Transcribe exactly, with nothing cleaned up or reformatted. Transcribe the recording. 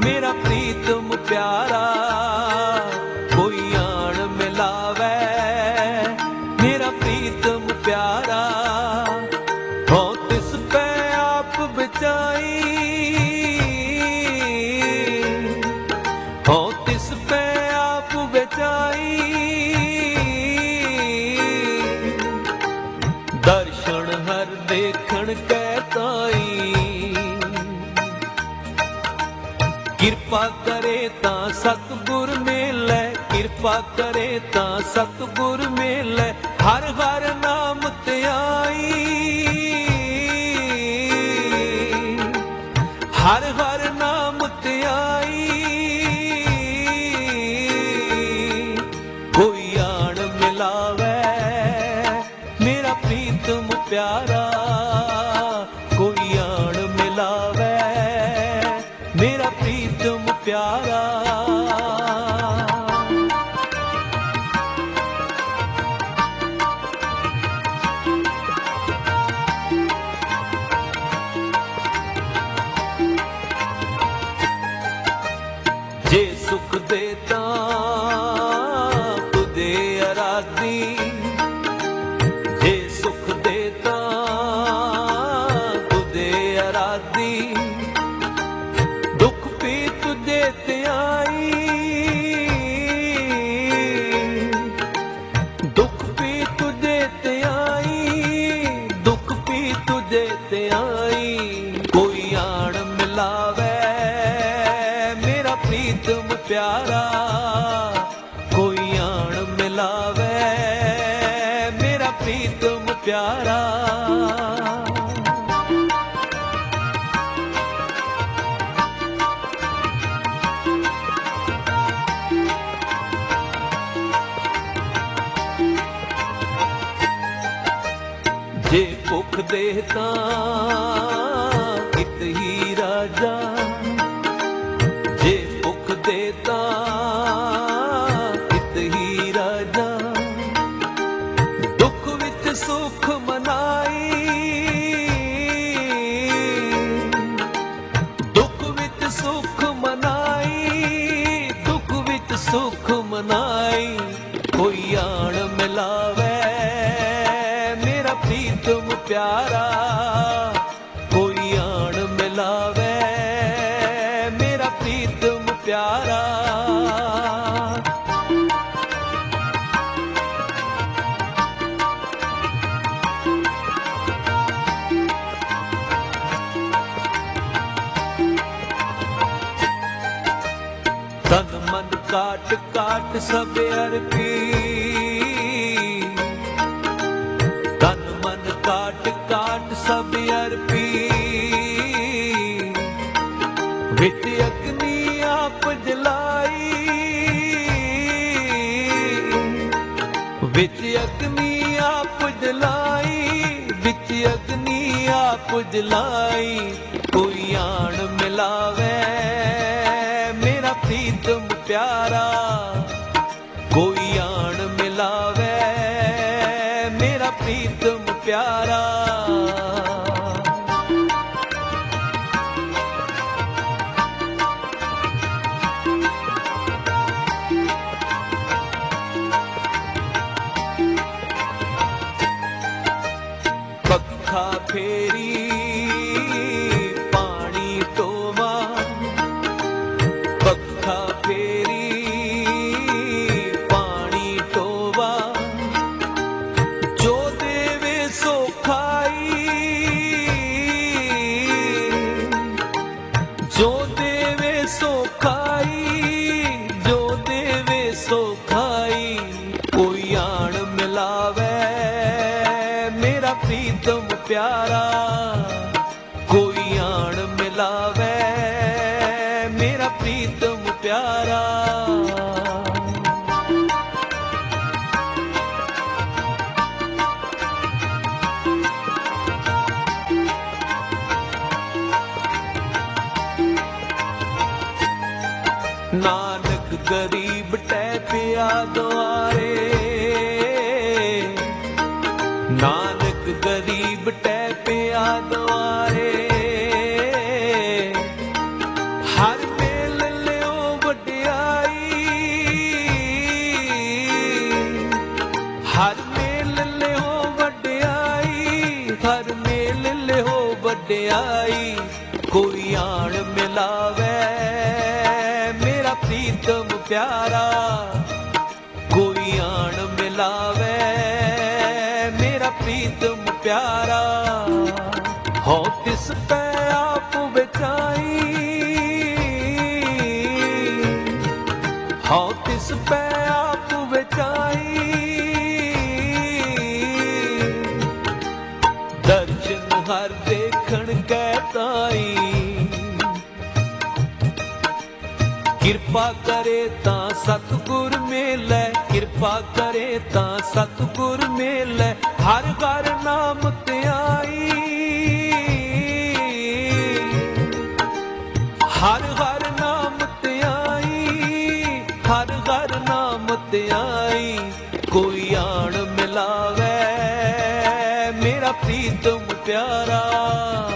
मेरा प्रीतम प्यारा कोई आन मिलावे, मेरा प्रीतम प्यारा हो तिस पे आप बचाई, हो तिस पे आप बचाई। दर्शन हर देखण कहताई, किरपा करे तां सतगुर मिलै, किरपा करे तां सतगुर मिलै। हर हर नाम त्याई, हर हर नाम त्याई। कोई आन मिलावे मेरा प्रीतम प्यारा, कोई आन मिलावे मेरा प्रीतम प्यारा। जे सुख देता तुझे आराधी, जे सुख देता तुझे आराधी। दुख भी तुझे त्याई, दुख भी तुझे त्याई, दुख भी तुझे त्याई। कोई आन मिलावे मेरा प्रीतम प्यारा, कोई आन मिलावे मेरा प्रीतम प्यारा। जे भुख देता इत ही राजा, जे भुख देता इत ही राजा। दुख विच सुख मनाई, दुख विच सुख मनाई, दुख विच सुख मनाई। कोई आन मिलावे मेरा प्रीतम प्यारा, कोई आन मिलावे मेरा प्रीतम प्यारा। तन मन काट काट सब अर्पी, तन मन काट काट सब अर्पी। विच अग्नि आप जलाई, विच अग्नि आप जलाई, विच अग्नि आप जलाई। कोई आन मिलावे मेरा प्रीतम प्यारा, कोई आन मिलावे मेरा प्रीतम प्यारा। पक्खा फेरी पानी टोवा, पक्खा फेरी पानी टोवा। जो देवे सो खाई, जो देवे सो खाई, जो देवे सो खाई। कोई आन मिलावे मेरा प्रीतम प्यारा, कोई आन मिलावे मेरा प्रीतम प्यारा। नानक गरीब टैपिया द्वारे, नानक गरीब टैपिया द्वारे। हर मेले प्यारा कोई आण मिलावे मेरा प्रीतम प्यारा हो तिस पे आप बेचाई हो तिस पे आप बेचाई दर्शन हर देखण कहताई किरपा करे ता सतगुर मेलै किरपा करे ता सतगुर मेलै हर घर नाम ते आई हर हर नाम ते आई हर हर नाम ते आई कोई आण मिलावे मेरा प्रीतम प्यारा।